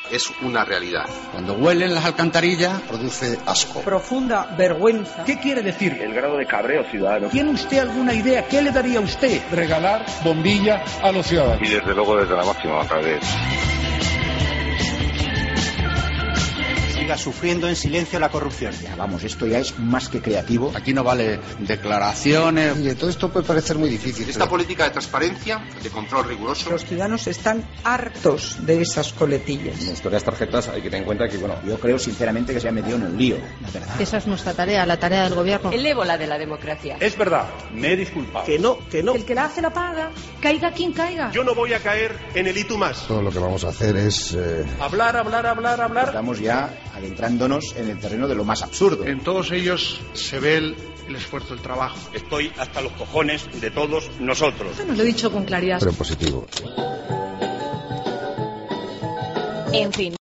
es una realidad. Cuando huelen las alcantarillas, produce asco. Profunda vergüenza. ¿Qué quiere decir? El grado de cabreo ciudadano. ¿Tiene usted alguna idea? ¿Qué le daría a usted? Regalar bombilla a los ciudadanos. Y desde luego desde la máxima honradez. Siga sufriendo en silencio la corrupción. Ya, vamos, esto ya es más que creativo. Aquí no vale declaraciones. Y todo esto puede parecer muy difícil. Esta política de transparencia, de control riguroso. Los ciudadanos están hartos de esas coletillas. En esto de las tarjetas hay que tener en cuenta que, yo creo sinceramente que se ha metido en el lío, la verdad. Esa es nuestra tarea, la tarea del gobierno. El ébola de la democracia. Es verdad, me he disculpado. Que no. El que la hace la paga, caiga quien caiga. Yo no voy a caer en el y tú más. Todo lo que vamos a hacer es... Hablar. Estamos ya adentrándonos en el terreno de lo más absurdo. En todos ellos se ve el esfuerzo, el trabajo. Estoy hasta los cojones de todos nosotros. Eso nos lo he dicho con claridad. Pero positivo. En fin.